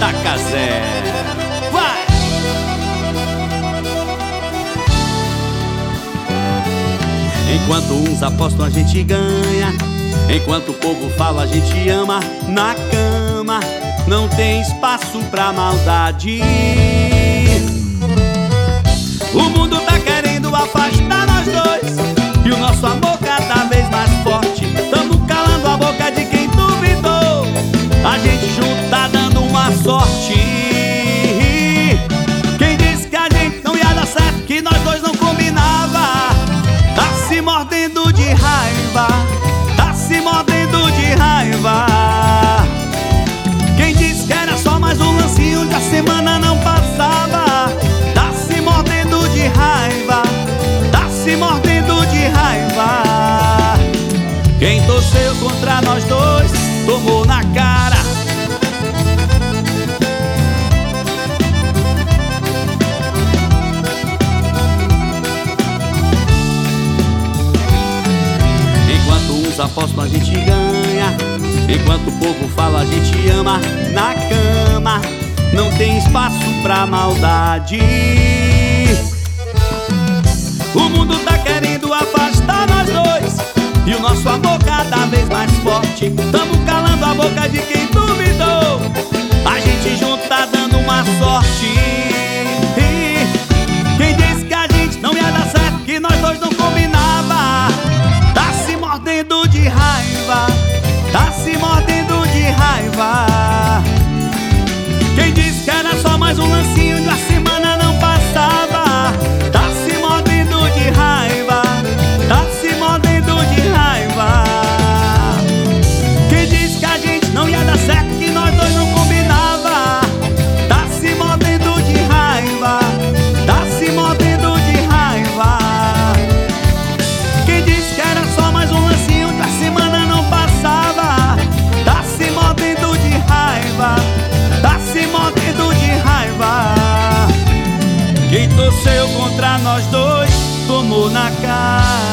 Taca zero. Vai! Enquanto uns apostam, a gente ganha. Enquanto o povo fala, a gente ama. Na cama não tem espaço pra maldade. O mundo tá querendo afastar nós dois, e o nosso amor cada vez mais forte. Tamo calando a boca de quem duvidou. A gente junto tá dando uma sorte. Quem disse que a gente não ia dar certo, que nós dois não combinava, tá se mordendo de raiva. Tá se mordendo de raiva. Quem disse que era só mais um lancinho, que a semana não passava, tá se mordendo de raiva. Tá se mordendo de raiva. Quem torceu contra nós dois tomou na cara. Enquanto uns apostam, a gente ganha. Enquanto o povo fala, a gente ama. Na cama não tem espaço pra maldade. O mundo tá querendo afastar nós dois, e o nosso amor cada vez mais forte. Tamo calando a boca de quem duvidou. A gente junto tá dando uma sorte. Quem disse que a gente não ia dar certo, que nós dois não combinava, tá se mordendo de raiva. Tá se mordendo de raiva. Quem disse que era só mais um lancinho, de uma semana não passava, tá se mordendo de raiva. Tá se mordendo de raiva. Quem disse que a gente não ia dar certo, que nós dois não combinava, tá se mordendo de raiva. Tá se mordendo de raiva. Quem disse que era só mais um lancinho, que a semana não passava, tá se mordendo de raiva. Tá se mordendo de raiva. Quem torceu contra nós dois tomou na cara.